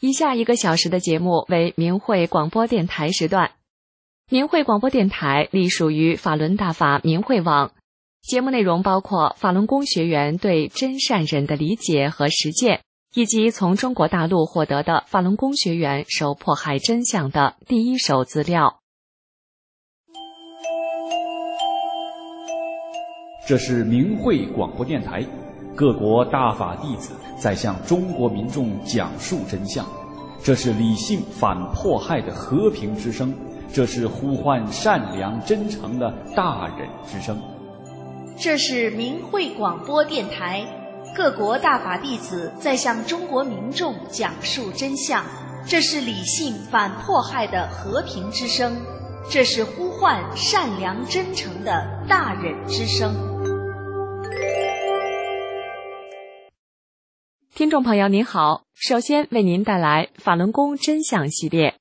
以下1个小时的节目为明慧广播电台时段。明慧广播电台隶属于法轮大法明慧网，节目内容包括法轮功学员对真善忍的理解和实践，以及从中国大陆获得的法轮功学员受迫害真相的第一手资料。 这是明慧广播电台，各国大法弟子在向中国民众讲述真相，这是理性反迫害的和平之声，这是呼唤善良真诚的大忍之声。 这是明慧广播电台，各国大法弟子在向中国民众讲述真相，这是理性反迫害的和平之声，这是呼唤善良真诚的大忍之声。 听众朋友您好，首先为您带来法轮功真相系列。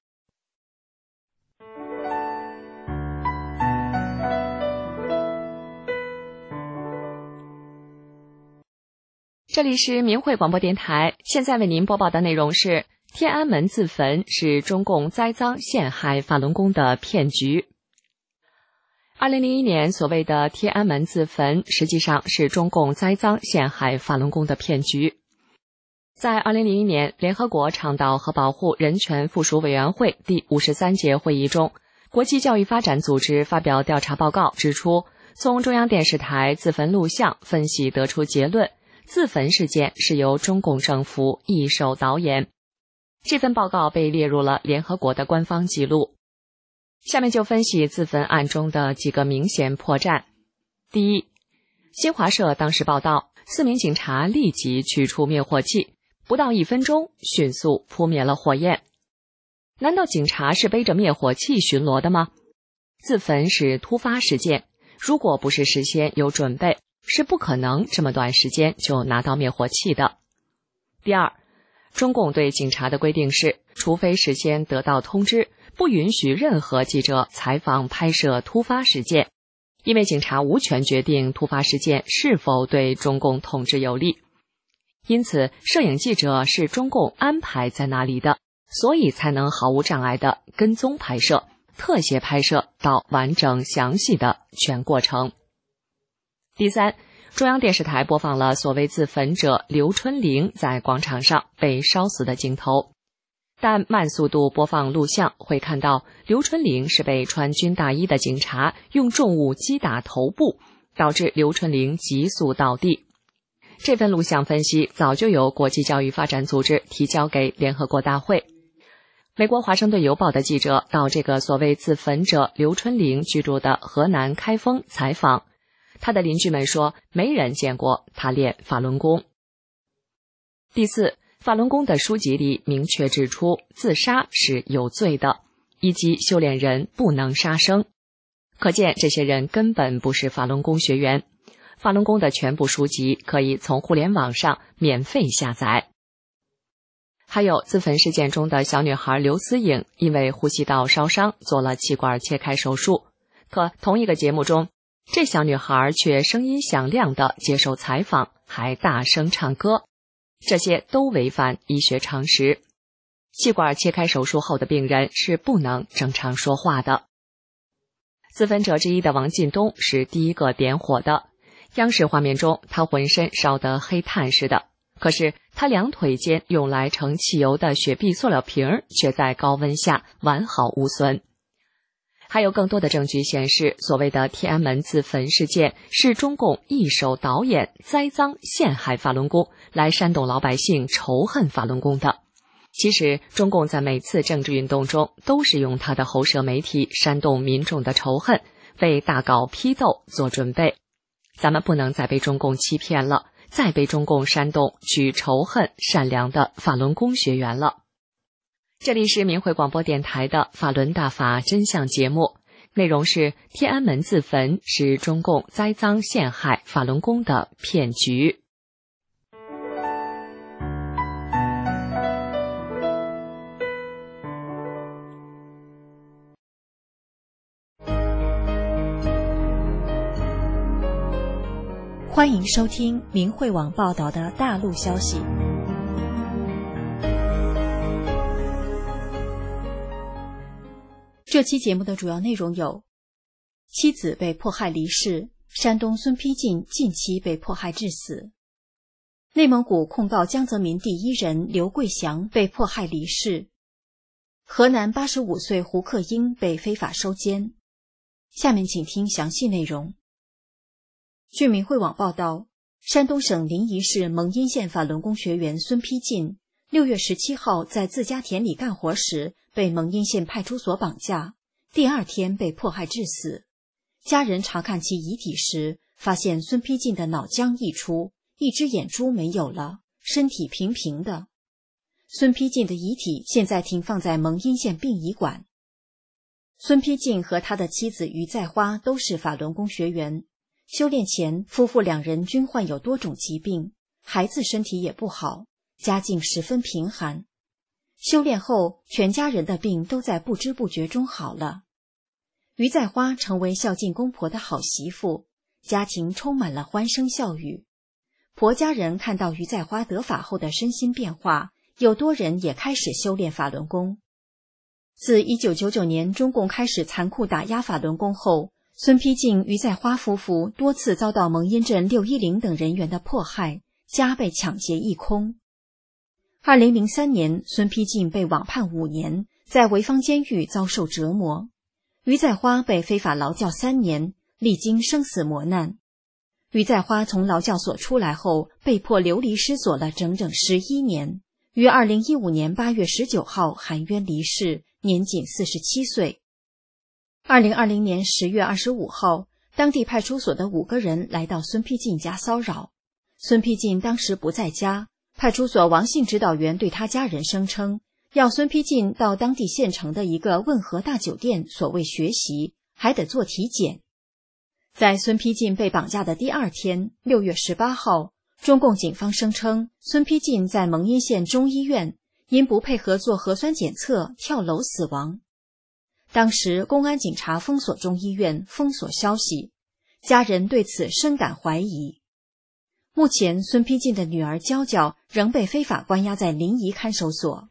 这里是明慧广播电台，现在为您播报的内容是天安门自焚是中共栽赃陷害法轮功的骗局。2001年所谓的天安门自焚，实际上是中共栽赃陷害法轮功的骗局。在2001年联合国倡导和保护人权附属委员会第53届会议中，国际教育发展组织发表调查报告指出，从中央电视台自焚录像分析得出结论，自焚事件是由中共政府一手导演。这份报告被列入了联合国的官方记录。下面就分析自焚案中的几个明显破绽。第一，新华社当时报道，4名警察立即取出灭火器，不到1分钟迅速扑灭了火焰。难道警察是背着灭火器巡逻的吗？自焚是突发事件，如果不是事先有准备，是不可能这么短时间就拿到灭火器的。第二，中共对警察的规定是，除非事先得到通知，不允许任何记者采访拍摄突发事件，因为警察无权决定突发事件是否对中共统治有利。因此，摄影记者是中共安排在那里的，所以才能毫无障碍地跟踪拍摄、特写拍摄到完整详细的全过程。第三，中央电视台播放了所谓自焚者刘春玲在广场上被烧死的镜头，但慢速度播放录像会看到刘春玲是被穿军大衣的警察用重物击打头部，导致刘春玲急速倒地。这份录像分析早就由国际教育发展组织提交给联合国大会。美国华盛顿邮报的记者到这个所谓自焚者刘春玲居住的河南开封采访，他的邻居们说没人见过他练法轮功。第四，法轮功的书籍里明确指出自杀是有罪的，以及修炼人不能杀生。可见这些人根本不是法轮功学员。法轮功的全部书籍可以从互联网上免费下载。还有自焚事件中的小女孩刘思颖，因为呼吸道烧伤做了气管切开手术，可同一个节目中，这小女孩却声音响亮地接受采访，还大声唱歌，这些都违反医学常识。气管切开手术后的病人是不能正常说话的。自焚者之一的王进东是第一个点火的，央视画面中他浑身烧得黑炭似的，可是他2腿间用来盛汽油的雪碧塑料瓶却在高温下完好无损。还有更多的证据显示，所谓的天安门自焚事件是中共一手导演栽赃陷害法轮功，来煽动老百姓仇恨法轮功的。其实中共在每次政治运动中都是用他的喉舌媒体煽动民众的仇恨，为大搞批斗做准备。咱们不能再被中共欺骗了，再被中共煽动去仇恨善良的法轮功学员了。这里是明慧广播电台的法轮大法真相节目，内容是天安门自焚是中共栽赃陷害法轮功的骗局。 欢迎收听明慧网报道的大陆消息。 这期节目的主要内容有：妻子被迫害离世，山东孙丕进近期被迫害致死；内蒙古控告江泽民第一人刘桂祥被迫害离世；河南85岁胡克英被非法收监。下面请听详细内容。据民汇网报道，山东省临沂市蒙阴县法轮功学员孙丕进6月17号在自家田里干活时被蒙阴县派出所绑架，第二天被迫害致死。家人查看其遗体时，发现孙丕进的脑浆溢出，一只眼珠没有了，身体平平的。孙丕进的遗体现在停放在蒙阴县殡仪馆。孙丕进和他的妻子于在花都是法轮功学员，修炼前夫妇两人均患有多种疾病，孩子身体也不好，家境十分贫寒。修炼后，全家人的病都在不知不觉中好了。于在花成为孝敬公婆的好媳妇，家庭充满了欢声笑语。婆家人看到于在花得法后的身心变化，有多人也开始修炼法轮功。自1999年中共开始残酷打压法轮功后，孙丕进、于在花夫妇多次遭到蒙阴镇610等人员的迫害，家被抢劫一空。2003年，孙丕进被网判5年，在潍坊监狱遭受折磨；于在花被非法劳教3年，历经生死磨难。于在花从劳教所出来后，被迫流离失所了整整11年，于2015年8月19号含冤离世，年仅47岁。2020年10月25号，当地派出所的5个人来到孙丕进家骚扰。孙丕进当时不在家，派出所王姓指导员对他家人声称，要孙丕进到当地县城的一个问和大酒店所谓学习，还得做体检。在孙丕进被绑架的第二天，6月18号，中共警方声称孙丕进在蒙阴县中医院因不配合做核酸检测跳楼死亡。当时公安警察封锁中医院，封锁消息，家人对此深感怀疑。目前孙丕进的女儿娇娇仍被非法关押在临沂看守所。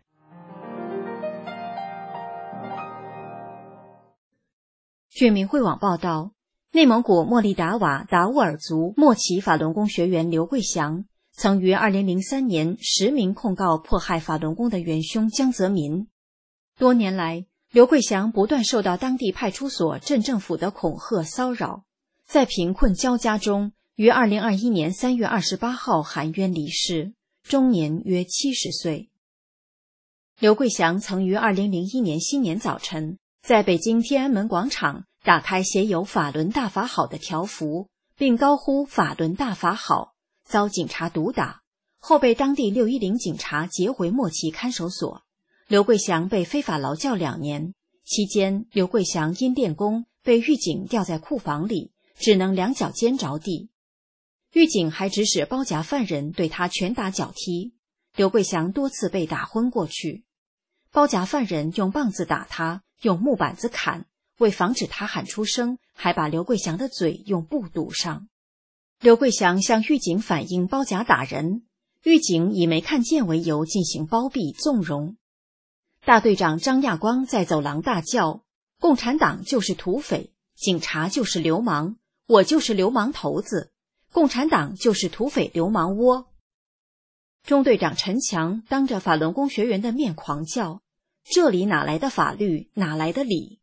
据民汇网报道，内蒙古莫力达瓦达斡尔族莫旗法轮功学员刘桂祥曾于2003年实名控告迫害法轮功的元凶江泽民。多年来，刘桂祥不断受到当地派出所、镇政府的恐吓骚扰，在贫困交加中，于2021年3月28号含冤离世，终年约70岁。刘桂祥曾于2001年新年早晨，在北京天安门广场打开写有法轮大法好的条幅，并高呼法轮大法好，遭警察毒打，后被当地610警察劫回莫旗看守所。刘桂祥被非法劳教2年，期间刘桂祥因练功被狱警吊在库房里，只能两脚尖着地。狱警还指使包夹犯人对他拳打脚踢，刘桂祥多次被打昏过去。包夹犯人用棒子打他，用木板子砍，为防止他喊出声，还把刘桂祥的嘴用布堵上。刘桂祥向狱警反映包夹打人，狱警以没看见为由进行包庇纵容。大队长张亚光在走廊大叫：“共产党就是土匪，警察就是流氓，我就是流氓头子，共产党就是土匪流氓窝。”中队长陈强当着法轮功学员的面狂叫：“这里哪来的法律，哪来的理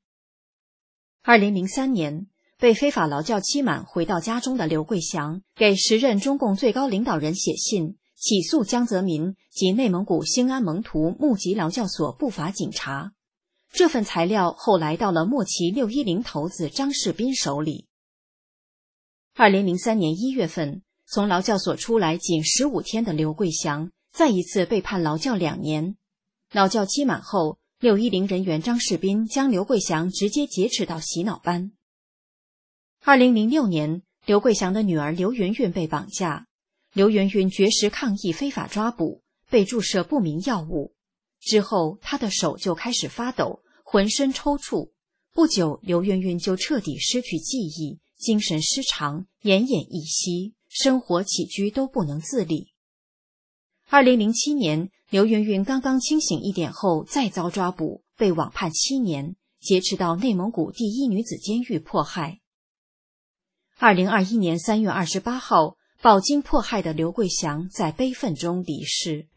？”2003年，被非法劳教期满回到家中的刘桂祥给时任中共最高领导人写信，起诉江泽民及内蒙古兴安蒙图木吉劳教所不法警察。这份材料后来到了莫旗610头子张世斌手里。2003年1月份，从劳教所出来仅15天的刘桂祥再一次被判劳教2年。劳教期满后，610人员张世斌将刘桂祥直接劫持到洗脑班。2006年，刘桂祥的女儿刘云云被绑架，刘云云绝食抗议非法抓捕，被注射不明药物。之后，她的手就开始发抖，浑身抽搐。不久，刘云云就彻底失去记忆，精神失常，奄奄一息，生活起居都不能自理。2007年，刘云云刚刚清醒一点后再遭抓捕，被网判7年， 劫持到内蒙古第一女子监狱迫害。2021年3月28号，饱经迫害的刘桂祥在悲愤中离世。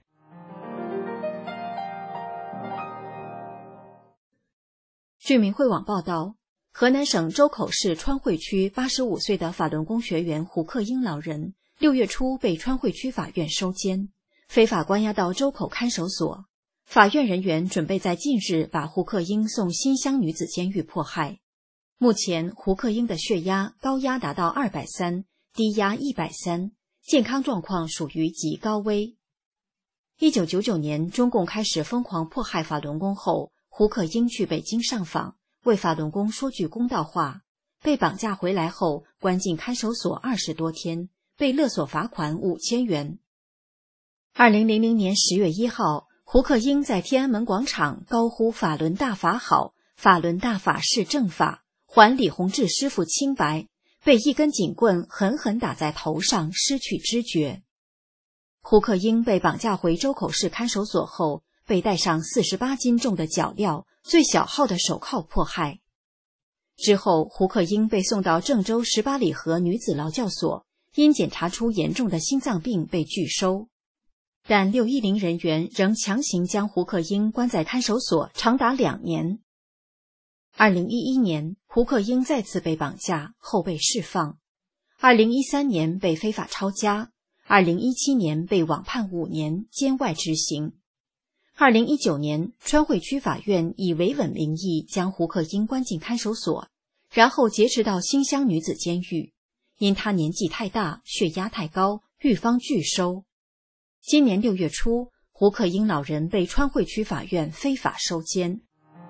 据明慧网报道，河南省周口市川汇区85岁的法轮功学员胡克英老人6月初被川汇区法院收监，非法关押到周口看守所。法院人员准备在近日把胡克英送新乡女子监狱迫害。目前胡克英的血压高压达到230，低压130，健康状况属于极高危。1999年中共开始疯狂迫害法轮功后，胡克英去北京上访，为法轮功说句公道话，被绑架回来后关进看守所20多天，被勒索罚款5000元。2000年10月1号，胡克英在天安门广场高呼法轮大法好，法轮大法是正法，还李洪志师傅清白，被一根警棍狠狠打在头上，失去知觉。胡克英被绑架回周口市看守所后，被带上48斤重的脚镣、最小号的手铐迫害。之后，胡克英被送到郑州18里河女子劳教所，因检查出严重的心脏病被拒收。但610人员仍强行将胡克英关在看守所长达2年。2011年，胡克英再次被绑架后被释放。2013年被非法抄家，2017年被网判5年，监外执行。2019年，川汇区法院以维稳名义将胡克英关进看守所，然后劫持到新乡女子监狱。因他年纪太大，血压太高，狱方拒收。今年6月初，胡克英老人被川汇区法院非法收监。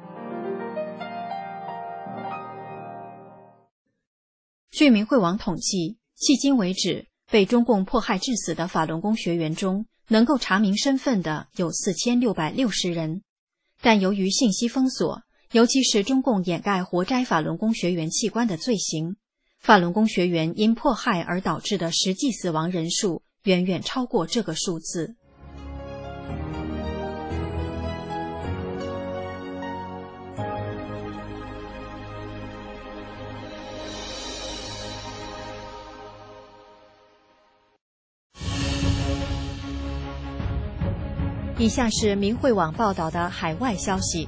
据明慧网统计，迄今为止，被中共迫害致死的法轮功学员中，能够查明身份的有4660人。但由于信息封锁，尤其是中共掩盖活摘法轮功学员器官的罪行，法轮功学员因迫害而导致的实际死亡人数远远超过这个数字。以下是明慧网报道的海外消息，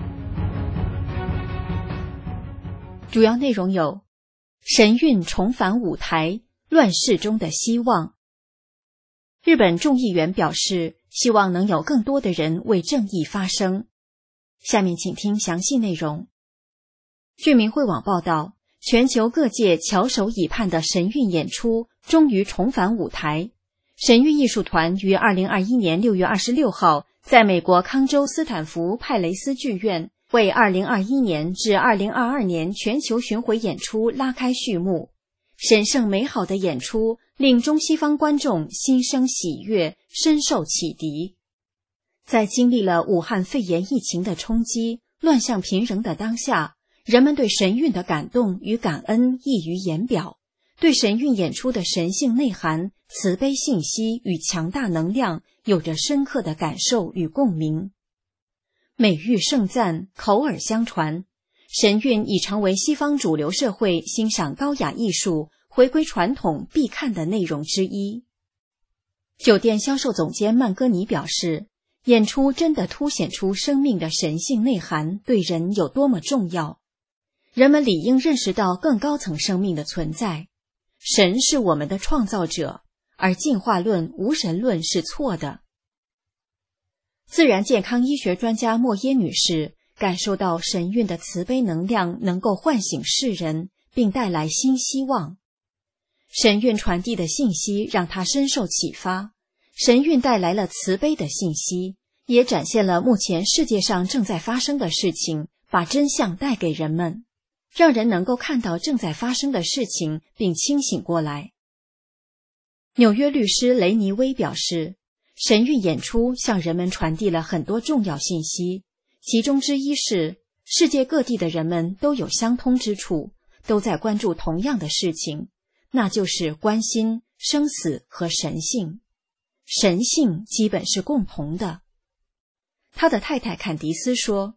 主要内容有：神韵重返舞台，乱世中的希望。日本众议员表示，希望能有更多的人为正义发声。下面请听详细内容。据明慧网报道，全球各界翘首以盼的神韵演出终于重返舞台。神韵艺术团于2021年6月26号在美国康州斯坦福派雷斯剧院为2021年至2022年全球巡回演出拉开序幕。神圣美好的演出令中西方观众心生喜悦，深受启迪。在经历了武汉肺炎疫情的冲击、乱象频仍的当下，人们对神韵的感动与感恩溢于言表，对神韵演出的神性内涵、慈悲信息与强大能量有着深刻的感受与共鸣。美誉盛赞，口耳相传，神韵已成为西方主流社会欣赏高雅艺术、回归传统必看的内容之一。酒店销售总监曼戈尼表示，演出真的凸显出生命的神性内涵对人有多么重要。人们理应认识到更高层生命的存在。神是我们的创造者，而进化论、无神论是错的。自然健康医学专家莫耶女士感受到神韵的慈悲能量能够唤醒世人，并带来新希望。神韵传递的信息让她深受启发，神韵带来了慈悲的信息，也展现了目前世界上正在发生的事情，把真相带给人们，让人能够看到正在发生的事情并清醒过来。纽约律师雷尼威表示，神韵演出向人们传递了很多重要信息，其中之一是世界各地的人们都有相通之处，都在关注同样的事情，那就是关心、生死和神性。神性基本是共同的。他的太太坎迪斯说，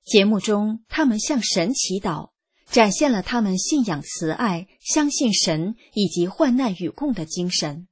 节目中，他们向神祈祷，展现了他们信仰慈爱、相信神以及患难与共的精神。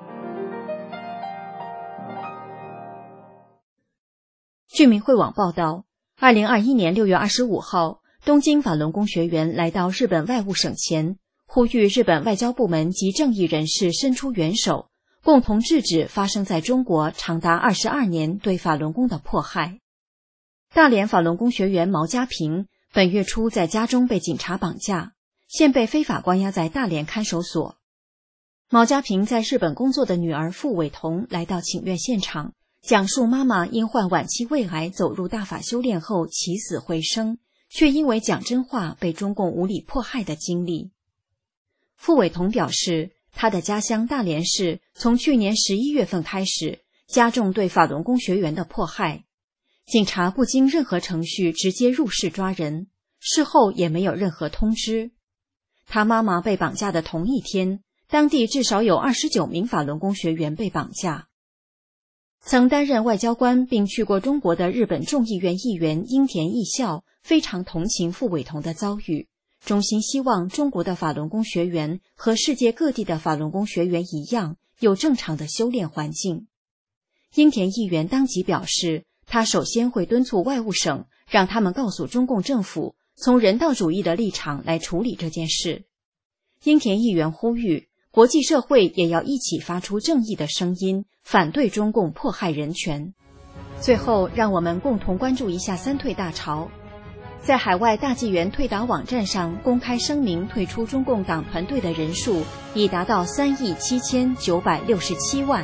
据明慧网报道，2021年6月25号，东京法轮功学员来到日本外务省前，呼吁日本外交部门及正义人士伸出援手，共同制止发生在中国长达22年对法轮功的迫害。大连法轮功学员毛家平本月初在家中被警察绑架，现被非法关押在大连看守所。毛家平在日本工作的女儿傅伟彤来到请愿现场，讲述妈妈因患晚期胃癌走入大法修炼后起死回生，却因为讲真话被中共无理迫害的经历。傅伟彤表示，他的家乡大连市从去年11月份开始加重对法轮功学员的迫害，警察不经任何程序直接入室抓人，事后也没有任何通知。他妈妈被绑架的同一天，当地至少有29名法轮功学员被绑架。曾担任外交官并去过中国的日本众议院议员樱田义孝非常同情傅伟彤的遭遇，衷心希望中国的法轮功学员和世界各地的法轮功学员一样，有正常的修炼环境。樱田议员当即表示，他首先会敦促外务省，让他们告诉中共政府，从人道主义的立场来处理这件事。樱田议员呼吁，国际社会也要一起发出正义的声音，反对中共迫害人权。最后，让我们共同关注一下三退大潮。在海外大纪元退党网站上公开声明退出中共党团队的人数已达到3.7967亿。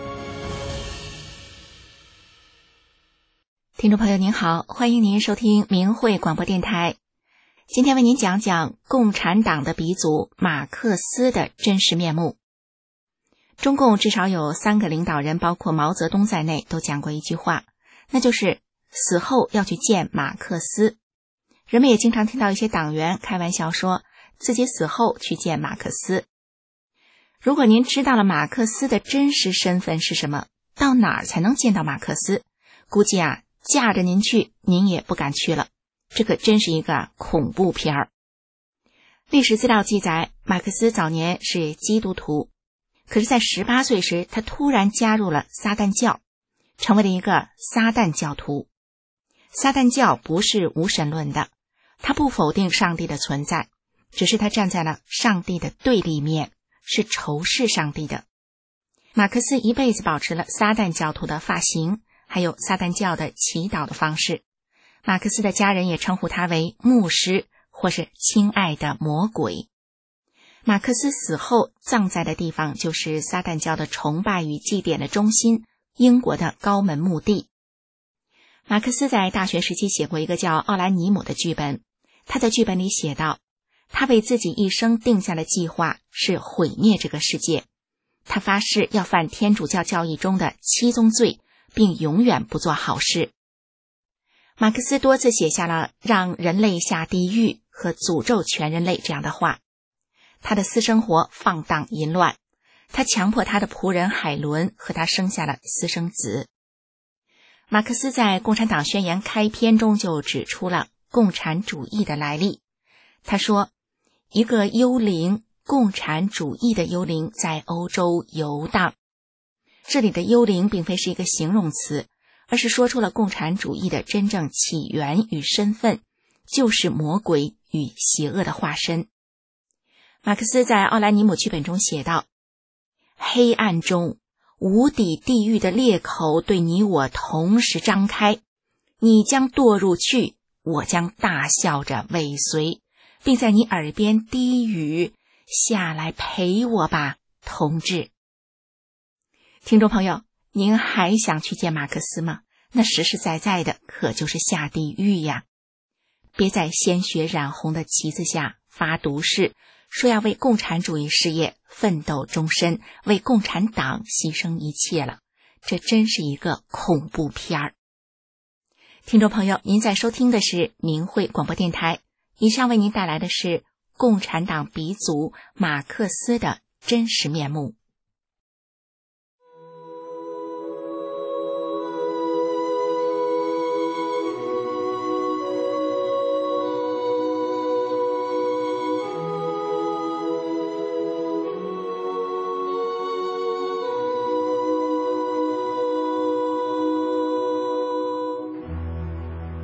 听众朋友您好，欢迎您收听明慧广播电台。今天为您讲讲共产党的鼻祖马克思的真实面目。中共至少有3个领导人，包括毛泽东在内，都讲过一句话，那就是死后要去见马克思。人们也经常听到一些党员开玩笑说自己死后去见马克思。如果您知道了马克思的真实身份是什么，到哪儿才能见到马克思，估计架着您去，您也不敢去了。这可真是一个恐怖片儿。历史资料记载，马克思早年是基督徒，可是在18岁时，他突然加入了撒旦教，成为了一个撒旦教徒。撒旦教不是无神论的，他不否定上帝的存在，只是他站在了上帝的对立面，是仇视上帝的。马克思一辈子保持了撒旦教徒的发型，还有撒旦教的祈祷的方式。马克思的家人也称呼他为牧师，或是亲爱的魔鬼。马克思死后葬在的地方就是撒旦教的崇拜与祭典的中心，英国的高门墓地。马克思在大学时期写过一个叫《奥兰尼姆》的剧本，他在剧本里写道，他为自己一生定下的计划是毁灭这个世界。他发誓要犯天主教教义中的7宗罪，并永远不做好事。马克思多次写下了让人类下地狱和诅咒全人类这样的话。他的私生活放荡淫乱，他强迫他的仆人海伦和他生下了私生子。马克思在《共产党宣言》开篇中就指出了共产主义的来历。他说，一个幽灵，共产主义的幽灵在欧洲游荡。这里的幽灵并非是一个形容词，而是说出了共产主义的真正起源与身份，就是魔鬼与邪恶的化身。马克思在《奥兰尼姆》剧本中写道，黑暗中无底地狱的裂口对你我同时张开，你将堕入去，我将大笑着尾随，并在你耳边低语，下来陪我吧，同志。听众朋友，您还想去见马克思吗？那实实在在的可就是下地狱呀！别在鲜血染红的旗子下发毒誓，说要为共产主义事业奋斗终身，为共产党牺牲一切了，这真是一个恐怖片儿。听众朋友，您在收听的是明慧广播电台，以上为您带来的是共产党鼻祖马克思的真实面目。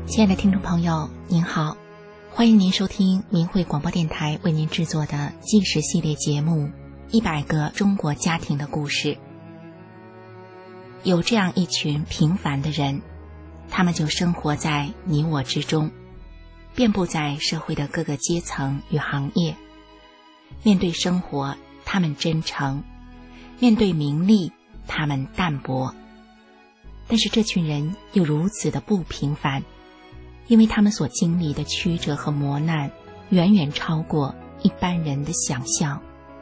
亲爱的听众朋友，您好，欢迎您收听明慧广播电台为您制作的纪实系列节目《100个中国家庭的故事》。有这样一群平凡的人，他们就生活在你我之中，遍布在社会的各个阶层与行业。面对生活，他们真诚；面对名利，他们淡泊。但是这群人又如此的不平凡，因为他们所经历的曲折和磨难，远远超过一般人的想象。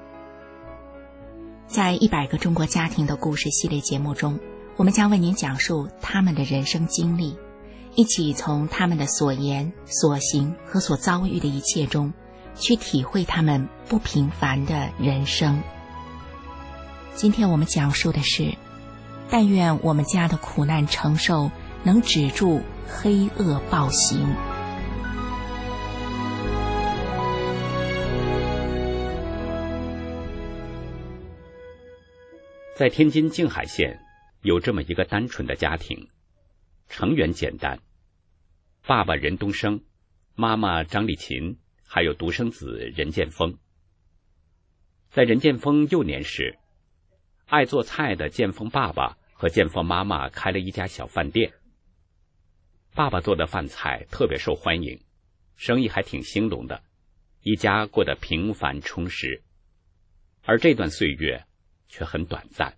在100个中国家庭的故事系列节目中，我们将为您讲述他们的人生经历，一起从他们的所言、所行和所遭遇的一切中，去体会他们不平凡的人生。今天我们讲述的是，但愿我们家的苦难承受能止住黑恶暴行。 在天津静海县有这么一个单纯的家庭，成员简单，爸爸任东升，妈妈张丽琴，还有独生子任建峰。在任建峰幼年时，爱做菜的建峰爸爸和建峰妈妈开了一家小饭店。爸爸做的饭菜特别受欢迎，生意还挺兴隆的，一家过得平凡充实。而这段岁月却很短暂。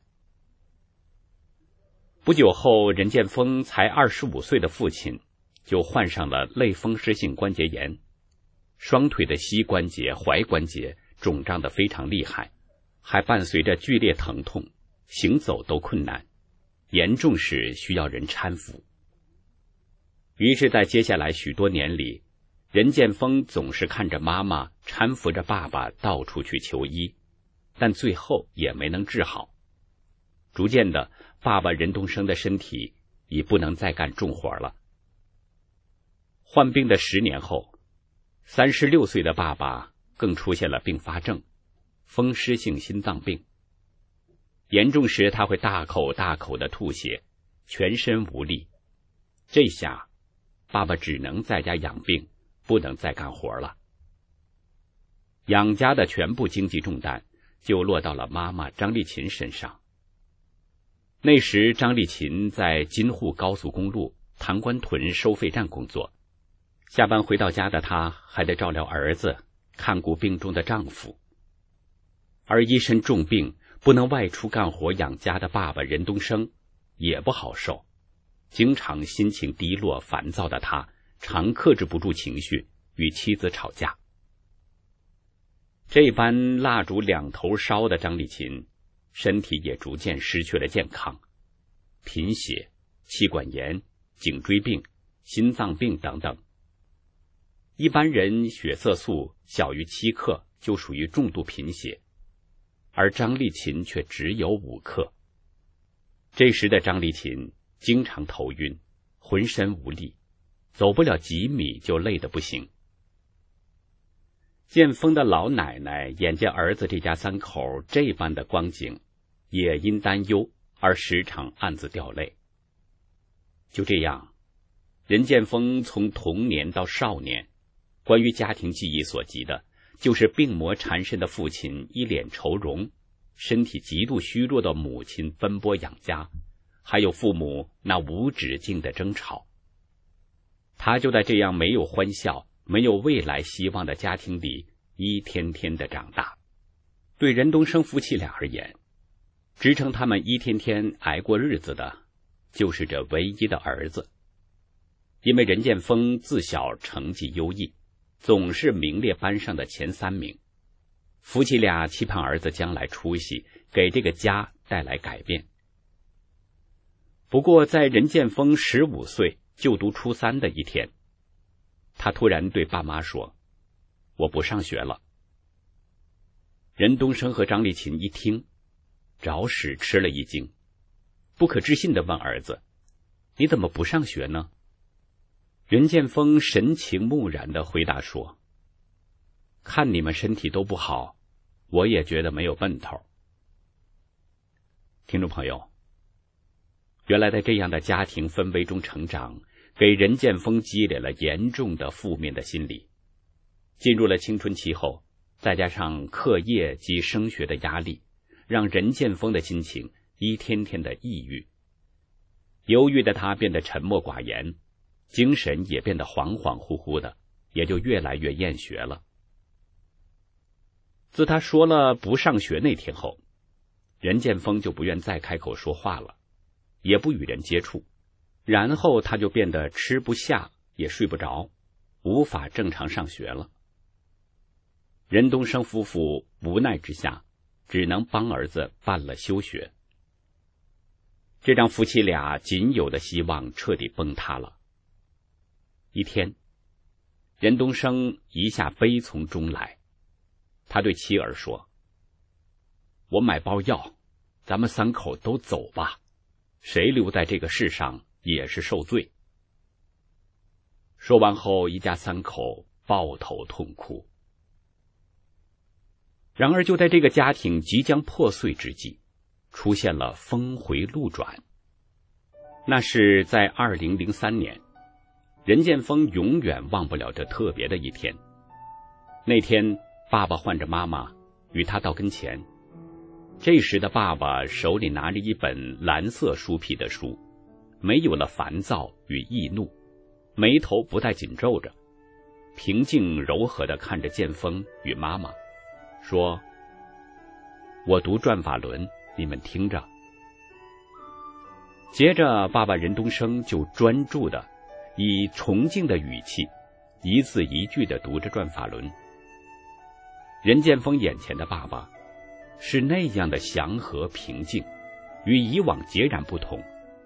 不久后，任建峰才25岁的父亲就患上了类风湿性关节炎，双腿的膝关节、踝关节肿胀得非常厉害，还伴随着剧烈疼痛，行走都困难，严重时需要人搀扶。于是在接下来许多年里，任建峰总是看着妈妈搀扶着爸爸到处去求医，但最后也没能治好。逐渐的，爸爸任东升的身体已不能再干重活了。患病的10年后，36岁的爸爸更出现了并发症，风湿性心脏病。严重时他会大口大口的吐血，全身无力。这下爸爸只能在家养病，不能再干活了。养家的全部经济重担就落到了妈妈张丽琴身上。那时张丽琴在京沪高速公路唐官屯收费站工作，下班回到家的她还得照料儿子，看顾病中的丈夫。而一身重病不能外出干活养家的爸爸任东升也不好受，经常心情低落烦躁的他常克制不住情绪，与妻子吵架。这般蜡烛两头烧的张丽琴身体也逐渐失去了健康，贫血、气管炎、颈椎病、心脏病等等。一般人血色素小于7克就属于重度贫血，而张丽琴却只有5克。这时的张丽琴经常头晕，浑身无力，走不了几米就累得不行。建峰的老奶奶眼见儿子这家3口这般的光景，也因担忧而时常暗自掉泪。就这样，任建峰从童年到少年，关于家庭记忆所及的就是病魔缠身的父亲一脸愁容，身体极度虚弱的母亲奔波养家，还有父母那无止境的争吵。他就在这样没有欢笑、没有未来希望的家庭里一天天的长大。对任东升夫妻俩而言，支撑他们一天天挨过日子的就是这唯一的儿子。因为任建峰自小成绩优异，总是名列班上的前3名，夫妻俩期盼儿子将来出息，给这个家带来改变。不过在任建峰15岁就读初3的一天，他突然对爸妈说：“我不上学了。”任东升和张丽琴一听，着实吃了一惊，不可置信地问儿子：“你怎么不上学呢？”任建峰神情木然地回答说：“看你们身体都不好，我也觉得没有奔头。”听众朋友，原来在这样的家庭氛围中成长， 给任剑锋积累了严重的负面的心理。进入了青春期后，再加上课业及升学的压力，让任剑锋的心情一天天的抑郁。忧郁的他变得沉默寡言，精神也变得恍恍惚惚的，也就越来越厌学了。自他说了不上学那天后，任剑锋就不愿再开口说话了，也不与人接触，然后他就变得吃不下也睡不着，无法正常上学了。任东升夫妇无奈之下，只能帮儿子办了休学。这让夫妻俩仅有的希望彻底崩塌了。一天，任东升一下悲从中来，他对妻儿说：“我买包药，咱们3口都走吧，谁留在这个世上也是受罪。”说完后，一家3口抱头痛哭。然而就在这个家庭即将破碎之际，出现了峰回路转。那是在2003年，任剑锋永远忘不了这特别的一天。那天，爸爸唤着妈妈与他到跟前，这时的爸爸手里拿着一本蓝色书皮的书，没有了烦躁与易怒，眉头不再紧皱着，平静柔和地看着剑锋与妈妈说：“我读转法轮，你们听着。”接着爸爸任东升就专注地以崇敬的语气一字一句地读着转法轮。任剑锋眼前的爸爸是那样的祥和平静，与以往截然不同。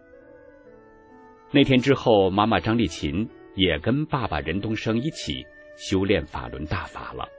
那天之后，妈妈张丽琴也跟爸爸任东升一起修炼法轮大法了。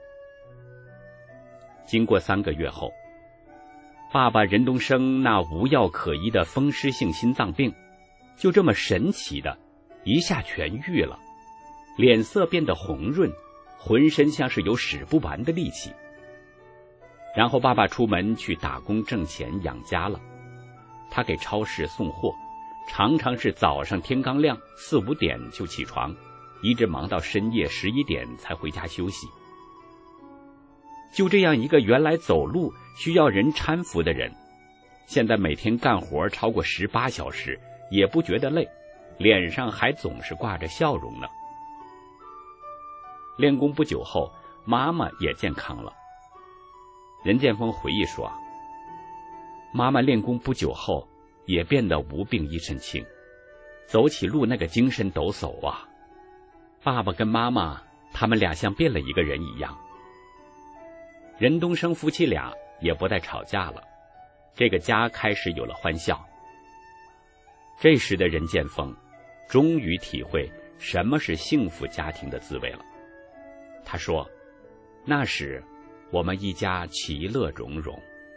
经过3个月后，爸爸任东升那无药可医的风湿性心脏病就这么神奇的一下痊愈了，脸色变得红润，浑身像是有使不完的力气。然后爸爸出门去打工挣钱养家了，他给超市送货，常常是早上天刚亮4、5点就起床，一直忙到深夜11点才回家休息。就这样一个原来走路需要人搀扶的人，现在每天干活超过18小时也不觉得累，脸上还总是挂着笑容呢。练功不久后，妈妈也健康了。任剑锋回忆说，妈妈练功不久后也变得无病一身轻，走起路那个精神抖擞啊。爸爸跟妈妈他们俩像变了一个人一样。任东升夫妻俩也不再吵架了，这个家开始有了欢笑。这时的任剑锋终于体会什么是幸福家庭的滋味了。他说，那时我们一家其乐融融。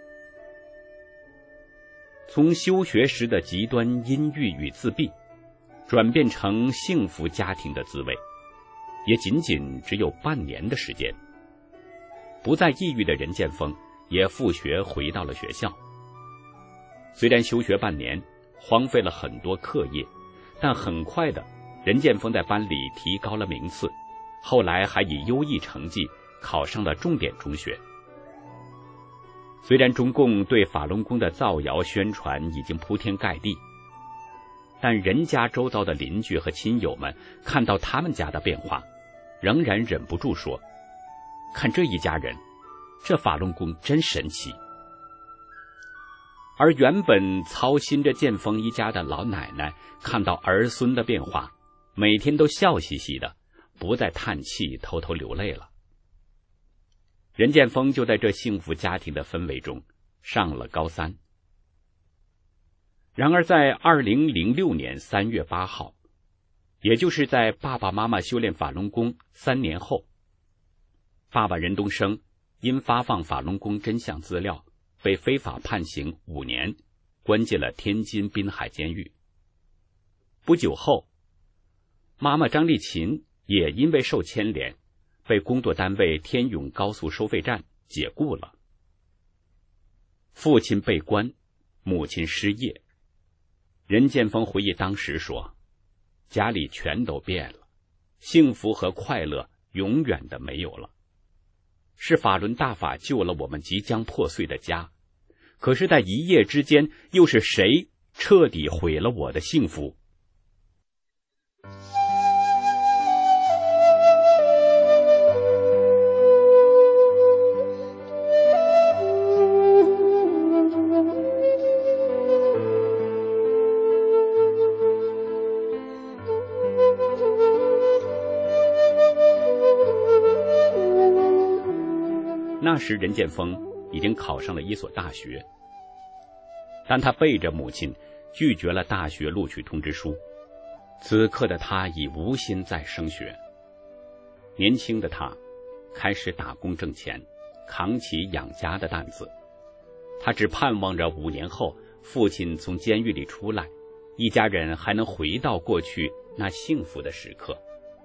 从休学时的极端阴郁与自闭，转变成幸福家庭的滋味，也仅仅只有半年的时间。不再抑郁的任剑锋也复学回到了学校。虽然休学半年，荒废了很多课业，但很快的，任剑锋在班里提高了名次，后来还以优异成绩考上了重点中学。虽然中共对法轮功的造谣宣传已经铺天盖地，但任家周遭的邻居和亲友们看到他们家的变化，仍然忍不住说，看这一家人，这法轮功真神奇。而原本操心着剑锋一家的老奶奶看到儿孙的变化，每天都笑嘻嘻的，不再叹气偷偷流泪了。任剑锋就在这幸福家庭的氛围中上了高3。然而在2006年3月8号，也就是在爸爸妈妈修炼法轮功3年后，爸爸任东升因发放法轮功真相资料被非法判刑5年，关进了天津滨海监狱。不久后，妈妈张丽琴也因为受牵连，被工作单位天永高速收费站解雇了。父亲被关，母亲失业。任剑锋回忆当时说， 家里全都变了，幸福和快乐永远的没有了。是法轮大法救了我们即将破碎的家，可是在一夜之间，又是谁彻底毁了我的幸福？那时任剑锋已经考上了一所大学，但他背着母亲拒绝了大学录取通知书。此刻的他已无心再升学。年轻的他开始打工挣钱，扛起养家的担子。他只盼望着5年后父亲从监狱里出来，一家人还能回到过去那幸福的时刻。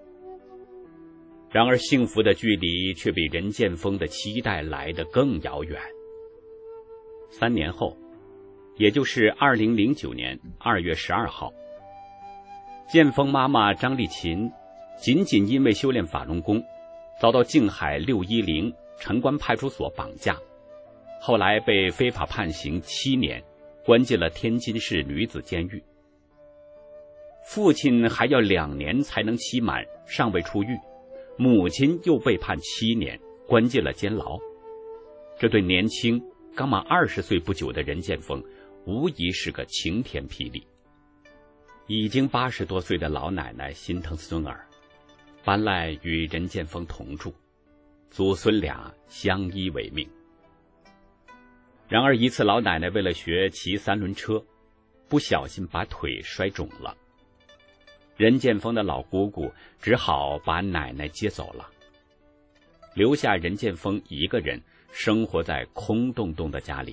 然而幸福的距离却比任剑锋的期待来得更遥远。3年后，也就是2009年2月12号，剑锋妈妈张丽琴仅仅因为修炼法轮功，遭到静海610城关派出所绑架，后来被非法判刑7年，关进了天津市女子监狱。父亲还要2年才能期满，尚未出狱，母亲又被判7年，关进了监牢。这对年轻刚满20岁不久的任剑锋无疑是个晴天霹雳。已经80多岁的老奶奶心疼孙儿，搬来与任剑锋同住，祖孙俩相依为命。然而一次，老奶奶为了学骑3轮车，不小心把腿摔肿了。任剑锋的老姑姑只好把奶奶接走了，留下任剑锋一个人生活在空洞洞的家里。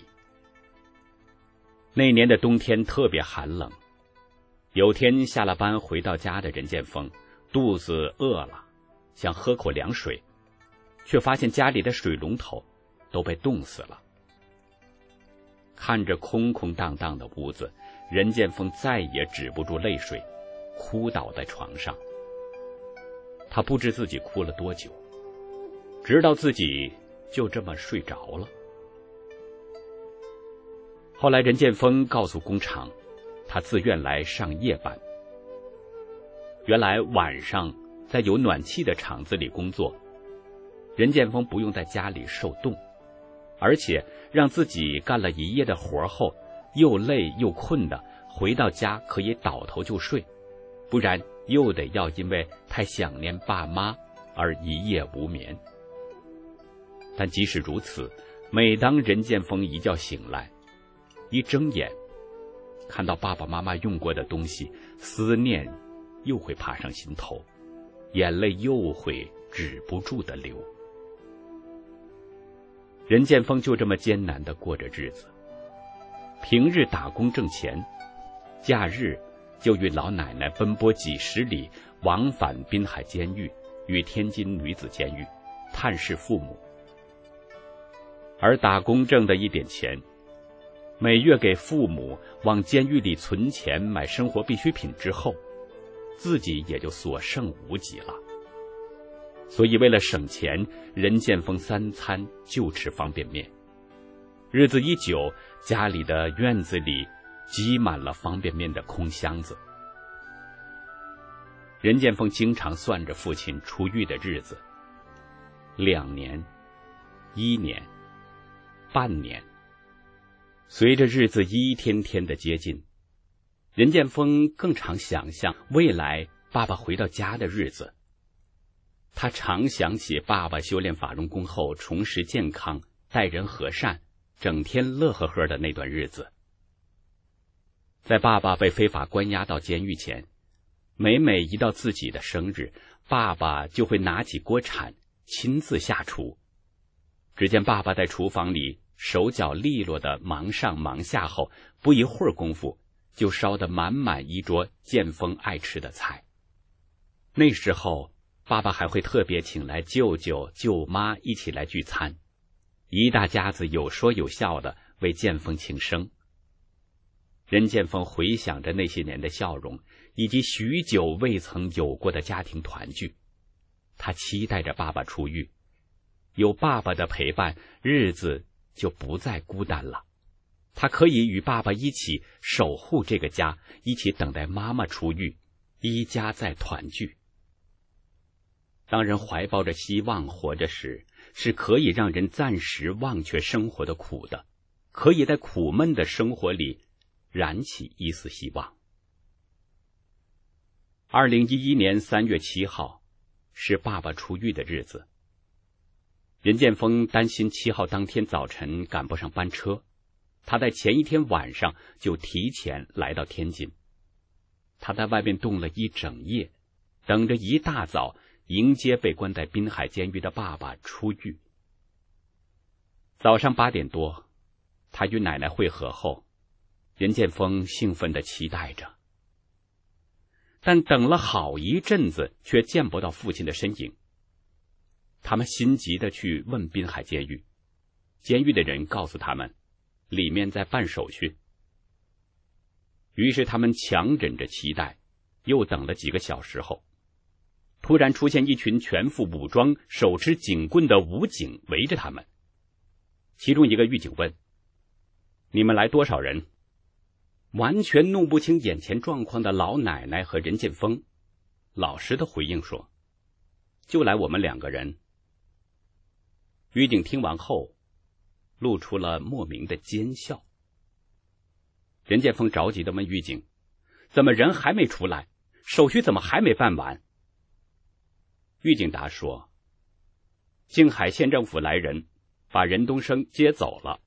那年的冬天特别寒冷，有天下了班回到家的任剑锋肚子饿了，想喝口凉水，却发现家里的水龙头都被冻死了。看着空空荡荡的屋子，任剑锋再也止不住泪水，哭倒在床上。他不知自己哭了多久，直到自己就这么睡着了。后来任剑锋告诉工厂，他自愿来上夜班。原来晚上在有暖气的厂子里工作，任剑锋不用在家里受冻，而且让自己干了一夜的活后，又累又困的回到家可以倒头就睡，不然又得要因为太想念爸妈而一夜无眠。但即使如此，每当任剑锋一觉醒来，一睁眼看到爸爸妈妈用过的东西，思念又会爬上心头，眼泪又会止不住的流。任剑锋就这么艰难地过着日子，平日打工挣钱，假日就与老奶奶奔波几10里，往返滨海监狱与天津女子监狱，探视父母。而打工挣的一点钱，每月给父母往监狱里存钱买生活必需品之后，自己也就所剩无几了。所以为了省钱，任剑锋3餐就吃方便面。日子一久，家里的院子里积满了方便面的空箱子。任剑锋经常算着父亲出狱的日子，2年、1年、半年。随着日子一天天的接近，任剑锋更常想象未来爸爸回到家的日子。他常想起爸爸修炼法轮功后重拾健康，待人和善，整天乐呵呵的那段日子。在爸爸被非法关押到监狱前，每一到自己的生日，爸爸就会拿起锅铲亲自下厨。只见爸爸在厨房里手脚利落的忙上忙下后，不一会儿功夫就烧得满满一桌剑锋爱吃的菜。那时候爸爸还会特别请来舅舅舅妈一起来聚餐，一大家子有说有笑的为剑锋庆生。任剑锋回想着那些年的笑容， 以及许久未曾有过的家庭团聚。他期待着爸爸出狱，有爸爸的陪伴，日子就不再孤单了。他可以与爸爸一起守护这个家，一起等待妈妈出狱，一家再团聚。当人怀抱着希望活着时，是可以让人暂时忘却生活的苦的，可以在苦闷的生活里燃起一丝希望。2011年3月7号是爸爸出狱的日子。任建峰担心7号当天早晨赶不上班车，他在前一天晚上就提前来到天津。他在外面冻了一整夜，等着一大早迎接被关在滨海监狱的爸爸出狱。早上8点多，他与奶奶会合后，任建峰兴奋地期待着，但等了好一阵子却见不到父亲的身影。他们心急地去问滨海监狱，监狱的人告诉他们里面在办手续。于是他们强忍着期待，又等了几个小时后，突然出现一群全副武装、手持警棍的武警围着他们。其中一个狱警问：“你们来多少人？”完全弄不清眼前状况的老奶奶和任建峰老实的回应说：“就来我们2个人。”狱警听完后露出了莫名的奸笑。任建峰着急地问狱警：“怎么人还没出来？手续怎么还没办完？”狱警答说：“静海县政府来人，把任东升接走了。”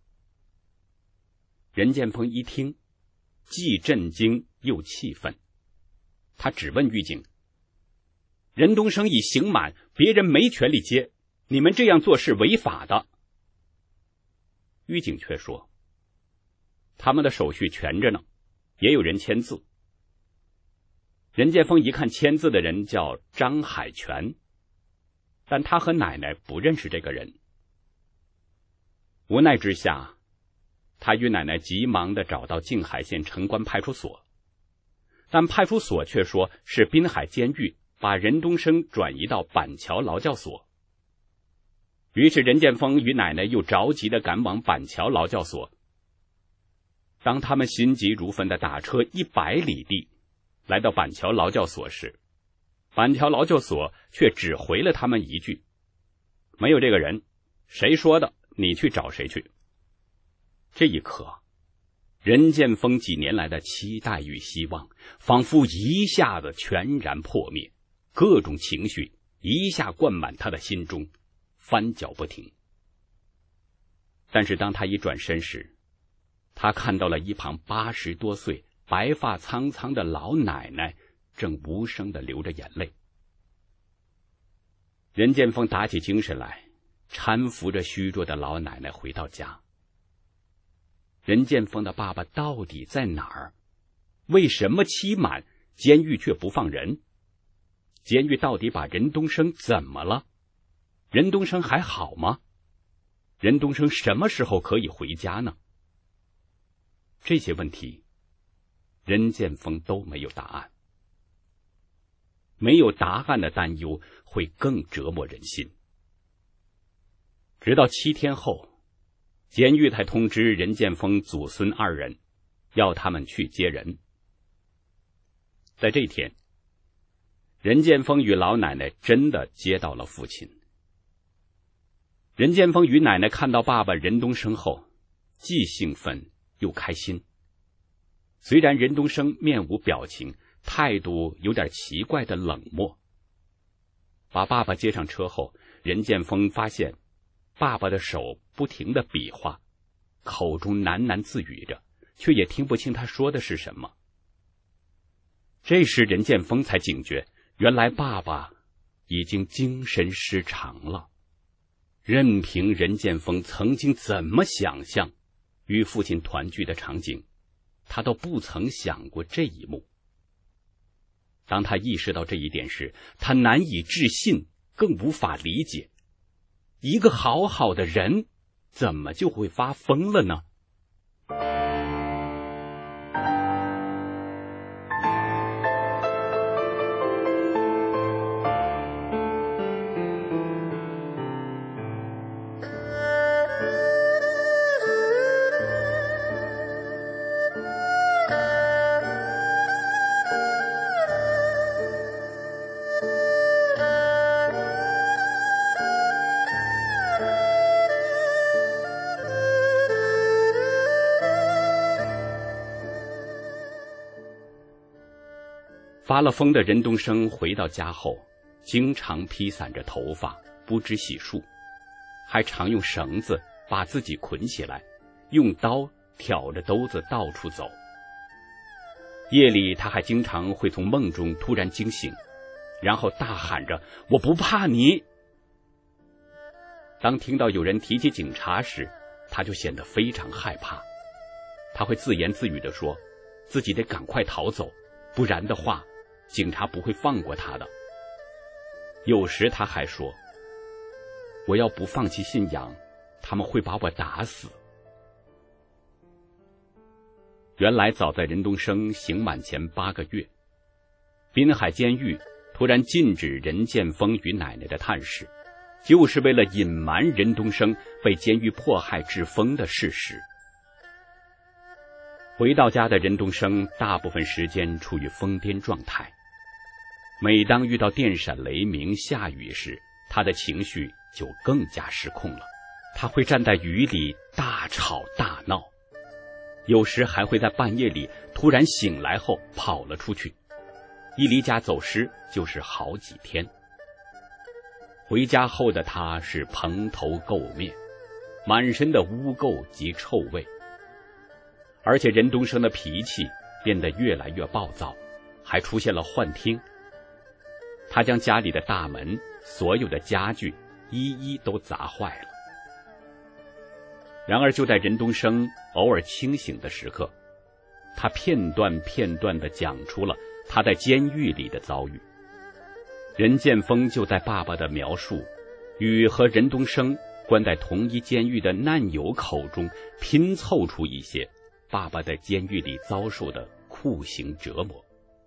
任建峰一听，既震惊又气愤，他只问狱警：“任东升已刑满，别人没权利接，你们这样做是违法的。”狱警却说：“他们的手续全着呢，也有人签字。”任建峰一看签字的人叫张海泉，但他和奶奶不认识这个人。无奈之下，他与奶奶急忙地找到静海县城关派出所，但派出所却说是滨海监狱把任东升转移到板桥劳教所。于是任建峰与奶奶又着急地赶往板桥劳教所。当他们心急如焚地打车100里地来到板桥劳教所时，板桥劳教所却只回了他们一句：“没有这个人，谁说的？你去找谁去。”这一刻，任建峰几年来的期待与希望仿佛一下子全然破灭，各种情绪一下灌满他的心中，翻搅不停。但是当他一转身时，他看到了一旁80多岁、白发苍苍的老奶奶正无声地流着眼泪。任建峰打起精神来，搀扶着虚弱的老奶奶回到家。任建峰的爸爸到底在哪儿？为什么期满监狱却不放人？监狱到底把任东升怎么了？任东升还好吗？任东升什么时候可以回家呢？这些问题，任建峰都没有答案。没有答案的担忧会更折磨人心。直到7天后，监狱才通知任建峰祖孙2人，要他们去接人。在这天，任建峰与老奶奶真的接到了父亲。任建峰与奶奶看到爸爸任东升后，既兴奋又开心。虽然任东升面无表情，态度有点奇怪的冷漠。把爸爸接上车后，任建峰发现爸爸的手不停地比划，口中喃喃自语着，却也听不清他说的是什么。这时任建峰才警觉，原来爸爸已经精神失常了。任凭任建峰曾经怎么想象与父亲团聚的场景，他都不曾想过这一幕。当他意识到这一点时，他难以置信，更无法理解，一个好好的人怎么就会发疯了呢？ 发了疯的任东升回到家后，经常披散着头发，不知洗漱，还常用绳子把自己捆起来，用刀挑着兜子到处走。夜里他还经常会从梦中突然惊醒，然后大喊着：“我不怕你！”当听到有人提起警察时，他就显得非常害怕。他会自言自语地说，自己得赶快逃走，不然的话，警察不会放过他的。有时他还说，我要不放弃信仰，他们会把我打死。原来早在任东升刑满前8个月，滨海监狱突然禁止任建峰与奶奶的探视，就是为了隐瞒任东升被监狱迫害致疯的事实。回到家的任东升大部分时间处于疯癫状态，每当遇到电闪雷鸣、下雨时，他的情绪就更加失控了。他会站在雨里大吵大闹，有时还会在半夜里突然醒来后跑了出去，一离家走失就是好几天。回家后的他是蓬头垢面，满身的污垢及臭味，而且任东升的脾气变得越来越暴躁，还出现了幻听。他将家里的大门、所有的家具一一都砸坏了。然而就在任东升偶尔清醒的时刻，他片段地讲出了他在监狱里的遭遇。任建峰就在爸爸的描述与和任东升关在同一监狱的难友口中拼凑出一些爸爸在监狱里遭受的酷刑折磨。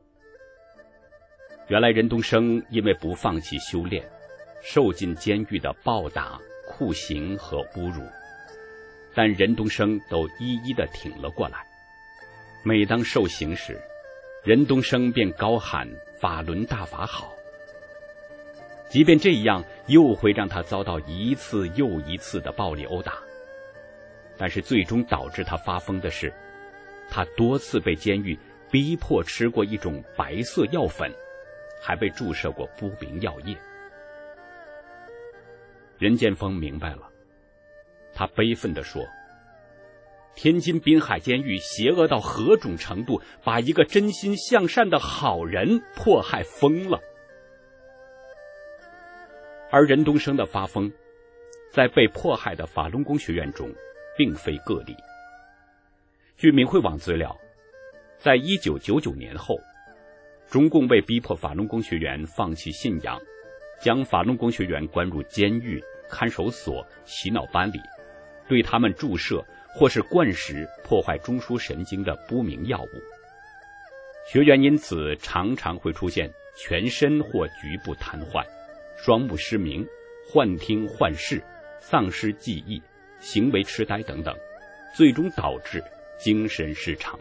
原来任东升因为不放弃修炼，受尽监狱的暴打、酷刑和侮辱，但任东升都一一地挺了过来。每当受刑时，任东升便高喊法轮大法好。即便这样，又会让他遭到一次又一次的暴力殴打。但是最终导致他发疯的是，他多次被监狱逼迫吃过一种白色药粉，还被注射过不明药液。任建峰明白了，他悲愤地说，天津滨海监狱邪恶到何种程度，把一个真心向善的好人迫害疯了。而任东升的发疯，在被迫害的法轮功学院中并非个例。据明慧网资料，在1999年后，中共为逼迫法轮功学员放弃信仰，将法轮功学员关入监狱、看守所、洗脑班里，对他们注射或是灌食破坏中枢神经的不明药物。学员因此常常会出现全身或局部瘫痪、双目失明、幻听幻视、丧失记忆、行为痴呆等等，最终导致精神失常。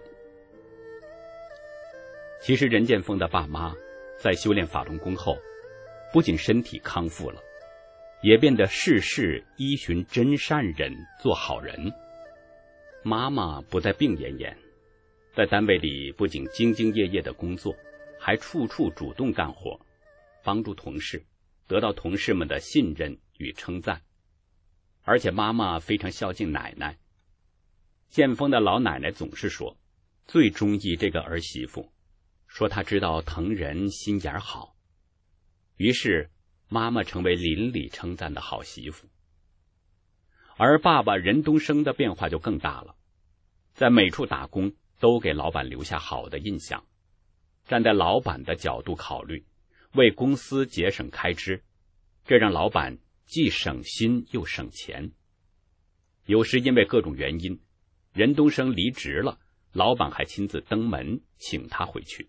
其实任建峰的爸妈在修炼法轮功后，不仅身体康复了，也变得事事依循真善人，做好人。妈妈不再病恹恹，在单位里不仅兢兢业业的工作，还处处主动干活，帮助同事，得到同事们的信任与称赞。而且妈妈非常孝敬奶奶，建峰的老奶奶总是说，最中意这个儿媳妇，说她知道疼人，心眼好。于是妈妈成为邻里称赞的好媳妇。而爸爸任东升的变化就更大了，在每处打工都给老板留下好的印象，站在老板的角度考虑，为公司节省开支，这让老板既省心又省钱。有时因为各种原因，任东升离职了，老板还亲自登门请他回去。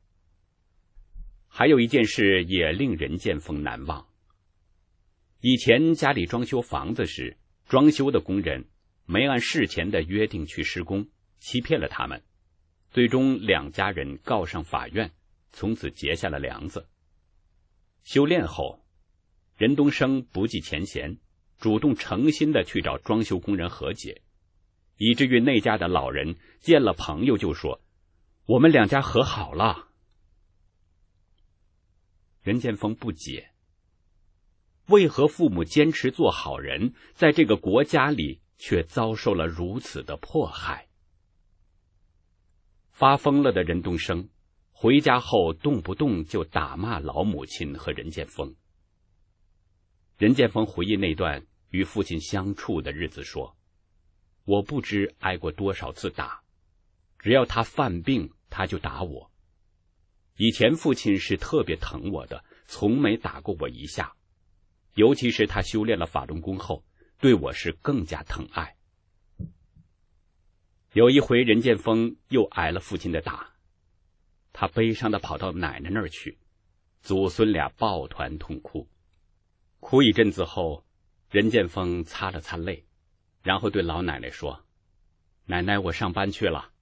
还有一件事也令任建峰难忘。以前家里装修房子时，装修的工人没按事前的约定去施工，欺骗了他们，最终两家人告上法院，从此结下了梁子。修炼后，任东升不计前嫌，主动诚心地去找装修工人和解，以至于那家的老人见了朋友就说，我们两家和好了。 任建锋不解，为何父母坚持做好人，在这个国家里却遭受了如此的迫害？发疯了的任东升回家后动不动就打骂老母亲和任建锋。任建锋回忆那段与父亲相处的日子说，我不知挨过多少次打，只要他犯病他就打我。以前父亲是特别疼我的，从没打过我一下，尤其是他修炼了法轮功后，对我是更加疼爱。有一回任建锋又挨了父亲的打，他悲伤地跑到奶奶那儿去，祖孙俩抱团痛哭。哭一阵子后，任建锋擦了擦泪，然后对老奶奶说，奶奶，我上班去了。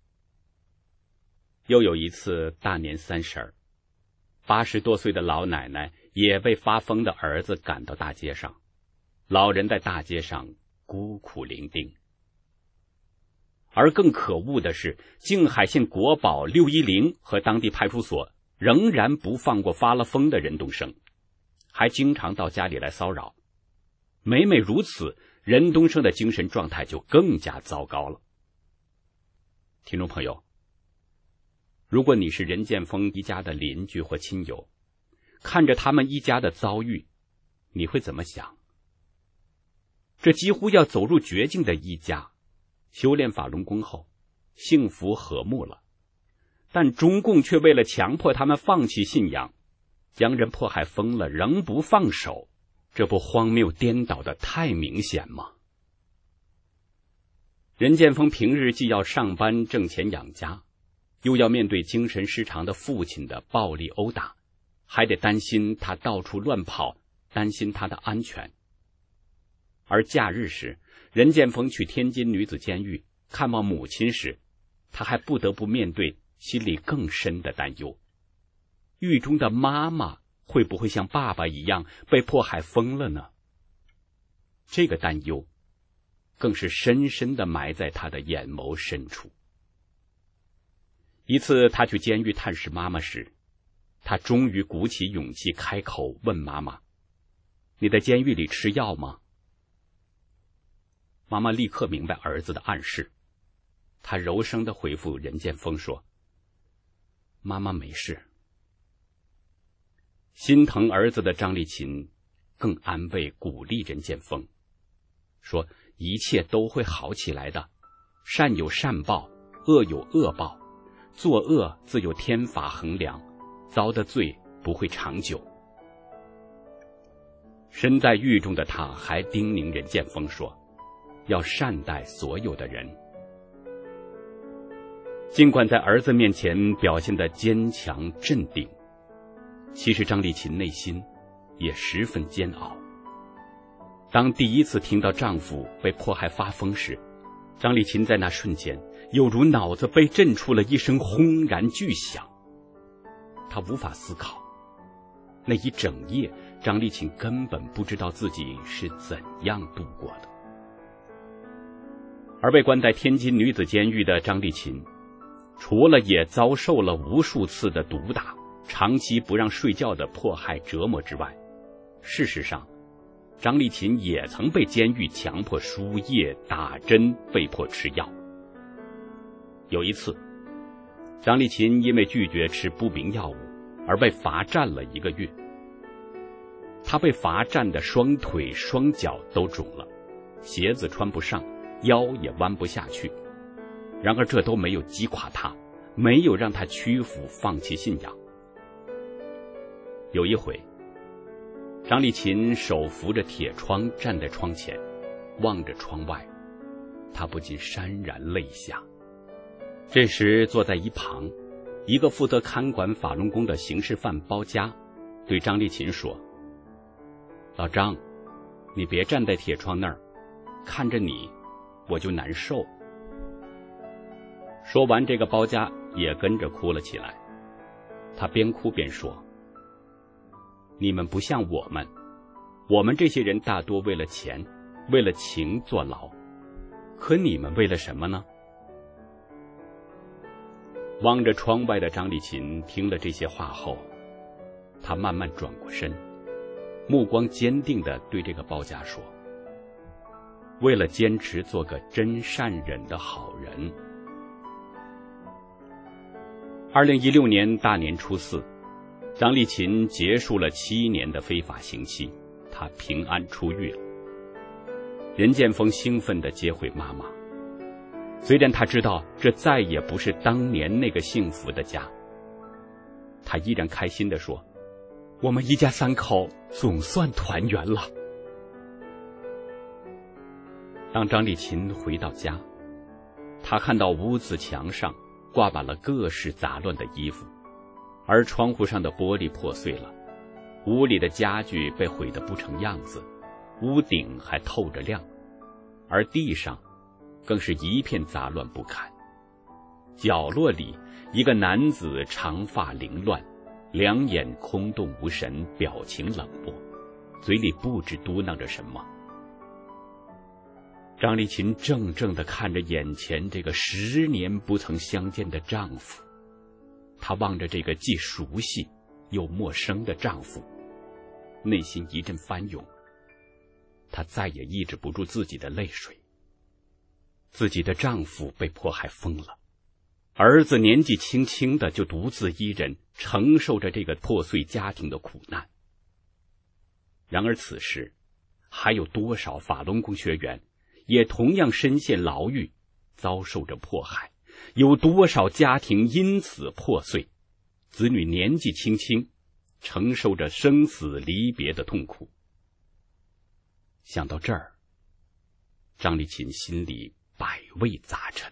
又有一次大年30， 80多岁的老奶奶也被发疯的儿子赶到大街上，老人在大街上孤苦伶仃。而更可恶的是，静海县国保610和当地派出所仍然不放过发了疯的任东升，还经常到家里来骚扰。每每如此，任东升的精神状态就更加糟糕了。听众朋友，如果你是任建锋一家的邻居或亲友，看着他们一家的遭遇，你会怎么想？这几乎要走入绝境的一家，修炼法轮功后幸福和睦了，但中共却为了强迫他们放弃信仰，将人迫害疯了仍不放手，这不荒谬颠倒的太明显吗？任建锋平日既要上班挣钱养家，又要面对精神失常的父亲的暴力殴打，还得担心他到处乱跑，担心他的安全。而假日时，任建锋去天津女子监狱看望母亲时，他还不得不面对心里更深的担忧，狱中的妈妈会不会像爸爸一样被迫害疯了呢？这个担忧更是深深地埋在他的眼眸深处。一次他去监狱探视妈妈时，他终于鼓起勇气开口问妈妈，你在监狱里吃药吗？妈妈立刻明白儿子的暗示，她柔声地回复任建锋说，妈妈没事。心疼儿子的张丽琴更安慰鼓励任建锋，说一切都会好起来的，善有善报，恶有恶报，作恶自有天法衡量，遭的罪不会长久。身在狱中的他还叮咛任建锋说，要善待所有的人。尽管在儿子面前表现得坚强镇定，其实张丽琴内心也十分煎熬。当第一次听到丈夫被迫害发疯时，张丽琴在那瞬间犹如脑子被震出了一声轰然巨响。她无法思考，那一整夜张丽琴根本不知道自己是怎样度过的。而被关在天津女子监狱的张丽琴，除了也遭受了无数次的毒打，长期不让睡觉的迫害折磨之外，事实上张丽琴也曾被监狱强迫输液打针，被迫吃药。有一次，张丽琴因为拒绝吃不明药物而被罚站了1个月。她被罚站的双腿双脚都肿了，鞋子穿不上，腰也弯不下去。然而这都没有击垮她，没有让她屈服放弃信仰。有一回，张丽琴手扶着铁窗站在窗前，望着窗外，她不禁潸然泪下。这时坐在一旁一个负责看管法轮功的刑事犯包家对张丽琴说，老张，你别站在铁窗那儿，看着你我就难受。说完，这个包家也跟着哭了起来。他边哭边说，你们不像我们这些人大多为了钱，为了情坐牢，可你们为了什么呢？望着窗外的张丽琴听了这些话后， 他慢慢转过身，目光坚定地对这个包家说：为了坚持做个真善忍的好人。2016年大年初4，张丽琴结束了7年的非法刑期，她平安出狱了。任建峰兴奋地接回妈妈，虽然他知道这再也不是当年那个幸福的家，他依然开心地说：我们一家3口总算团圆了。当张丽琴回到家，她看到屋子墙上挂满了各式杂乱的衣服，而窗户上的玻璃破碎了，屋里的家具被毁得不成样子，屋顶还透着亮，而地上更是一片杂乱不堪。角落里，一个男子长发凌乱，两眼空洞无神，表情冷漠，嘴里不知嘟囔着什么。张丽琴怔怔地看着眼前这个10年不曾相见的丈夫，她望着这个既熟悉又陌生的丈夫，内心一阵翻涌。她再也抑制不住自己的泪水。自己的丈夫被迫害疯了，儿子年纪轻轻的就独自一人承受着这个破碎家庭的苦难。然而此时，还有多少法轮功学员也同样深陷牢狱，遭受着迫害？有多少家庭因此破碎，子女年纪轻轻，承受着生死离别的痛苦？想到这儿，张丽琴心里百味杂陈。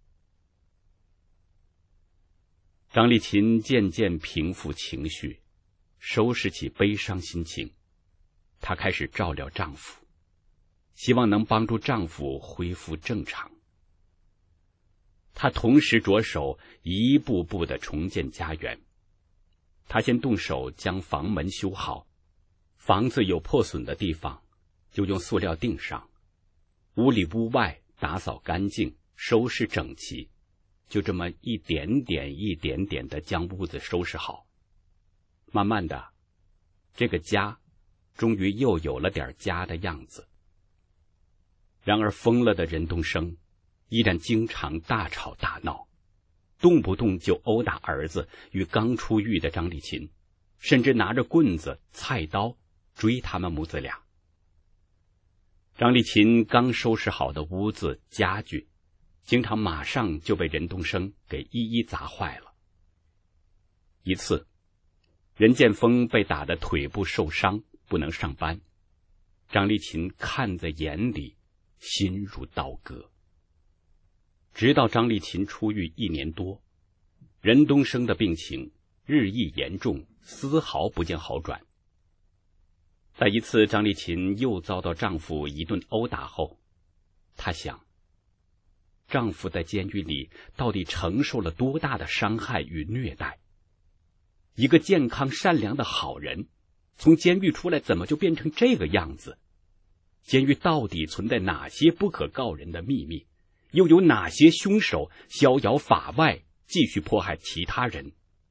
张丽琴渐渐平复情绪，收拾起悲伤心情，她开始照料丈夫，希望能帮助丈夫恢复正常。她同时着手一步步地重建家园。她先动手将房门修好，房子有破损的地方就用塑料钉上，屋里屋外打扫干净，收拾整齐，就这么一点点地将屋子收拾好。慢慢的，这个家终于又有了点家的样子。然而疯了的任东升依然经常大吵大闹，动不动就殴打儿子与刚出狱的张丽琴，甚至拿着棍子、菜刀追他们母子俩。张丽琴刚收拾好的屋子家具，经常马上就被任东升给一一砸坏了。一次，任建峰被打得腿部受伤，不能上班，张丽琴看在眼里，心如刀割。直到张丽琴出狱1年多，任东升的病情日益严重，丝毫不见好转。在一次张丽琴又遭到丈夫一顿殴打后，她想，丈夫在监狱里到底承受了多大的伤害与虐待？一个健康善良的好人，从监狱出来怎么就变成这个样子？监狱到底存在哪些不可告人的秘密？又有哪些凶手逍遥法外，继续迫害其他人？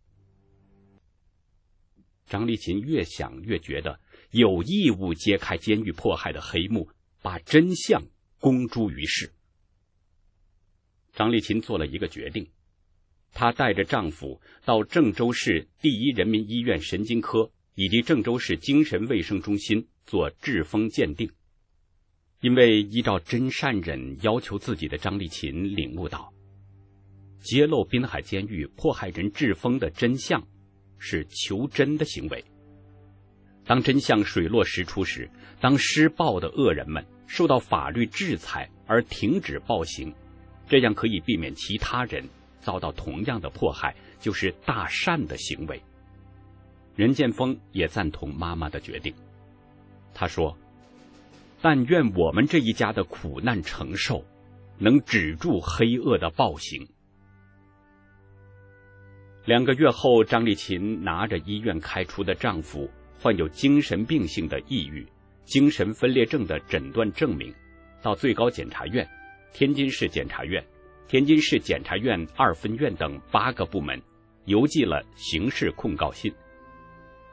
张丽琴越想越觉得有义务揭开监狱迫害的黑幕，把真相公诸于世。张丽琴做了一个决定，她带着丈夫到郑州市第一人民医院神经科以及郑州市精神卫生中心做痔风鉴定。因为依照真善忍要求自己的张丽琴领悟到，揭露滨海监狱迫害人痔风的真相是求真的行为。当真相水落石出时，当施暴的恶人们受到法律制裁而停止暴行，这样可以避免其他人遭到同样的迫害，就是大善的行为。任建峰也赞同妈妈的决定，他说，但愿我们这一家的苦难承受能止住黑恶的暴行。2个月后，张丽琴拿着医院开出的丈夫患有精神病性的抑郁、精神分裂症的诊断证明，到最高检察院、天津市检察院、天津市检察院2分院等8个部门邮寄了刑事控告信。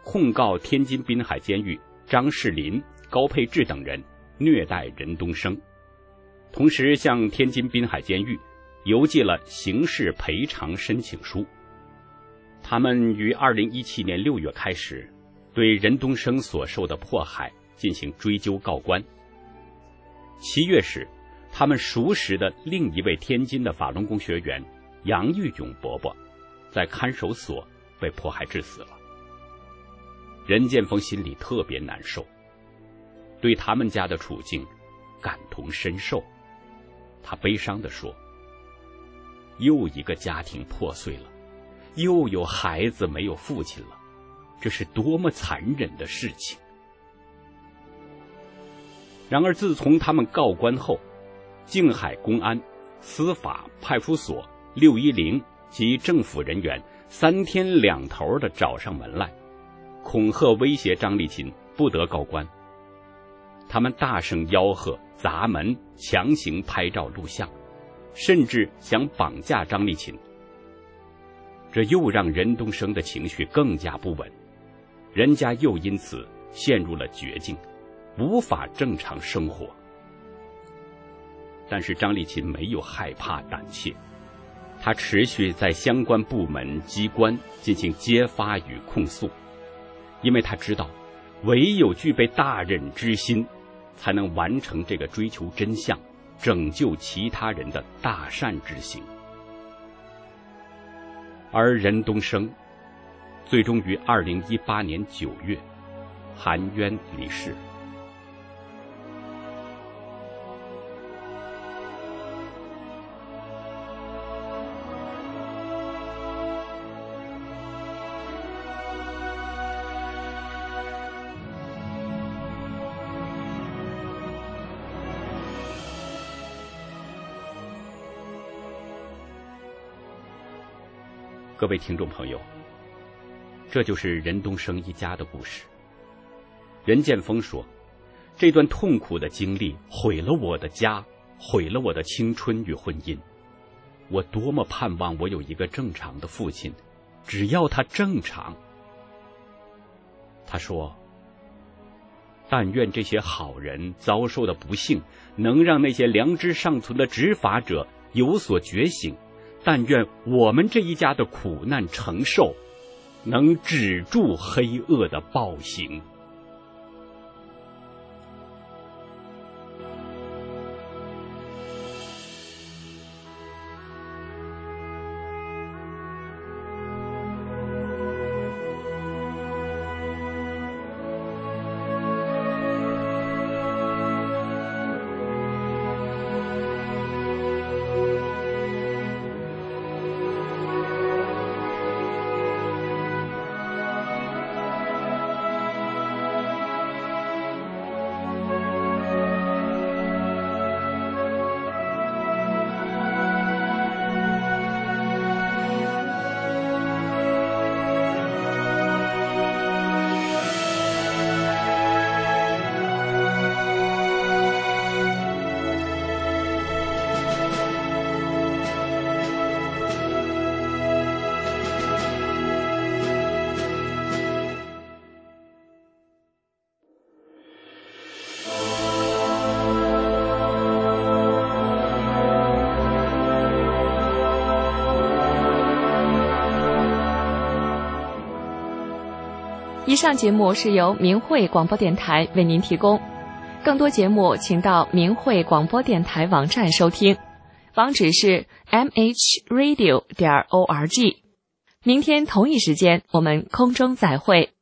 控告天津滨海监狱张世林、高佩志等人虐待任东升，同时向天津滨海监狱邮寄了刑事赔偿申请书。他们于2017年6月开始对任东升所受的迫害进行追究告关。7月时，他们熟识的另一位天津的法轮功学员杨玉炯伯伯在看守所被迫害致死了。任建峰心里特别难受，对他们家的处境感同身受。他悲伤地说，又一个家庭破碎了，又有孩子没有父亲了，这是多么残忍的事情。然而自从他们告关后，静海公安、司法、派出所、610及政府人员3天2头地找上门来，恐吓威胁张立勤不得告关。他们大声吆喝、砸门、强行拍照录像，甚至想绑架张立勤。这又让任东升的情绪更加不稳，人家又因此陷入了绝境，无法正常生活。但是张立勤没有害怕胆怯，他持续在相关部门机关进行揭发与控诉，因为他知道唯有具备大忍之心，才能完成这个追求真相、拯救其他人的大善之行。而任东升最终于2018年9月含冤离世。各位听众朋友，这就是任东升一家的故事。任建峰说，这段痛苦的经历毁了我的家，毁了我的青春与婚姻。我多么盼望我有一个正常的父亲，只要他正常。他说，但愿这些好人遭受的不幸能让那些良知尚存的执法者有所觉醒，但愿我们这一家的苦难承受能止住黑恶的暴行。 以上节目是由明慧广播电台为您提供，更多节目请到明慧广播电台网站收听，网址是 mhradio.org。明天同一时间我们空中再会。